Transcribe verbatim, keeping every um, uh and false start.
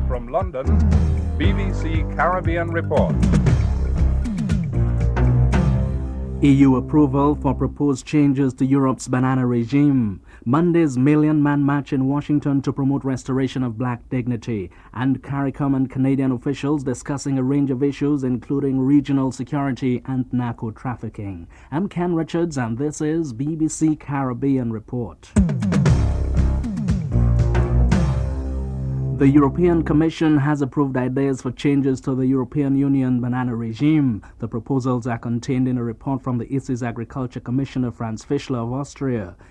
From London, B B C Caribbean Report. E U approval for proposed changes to Europe's banana regime. Monday's Million Man March in Washington to promote restoration of black dignity. And CARICOM and Canadian officials discussing a range of issues including regional security and narco-trafficking. I'm Ken Richards and this is B B C Caribbean Report. The European Commission has approved ideas for changes to the European Union banana regime. The proposals are contained in a report from the E C's Agriculture Commissioner Franz Fischler of Austria.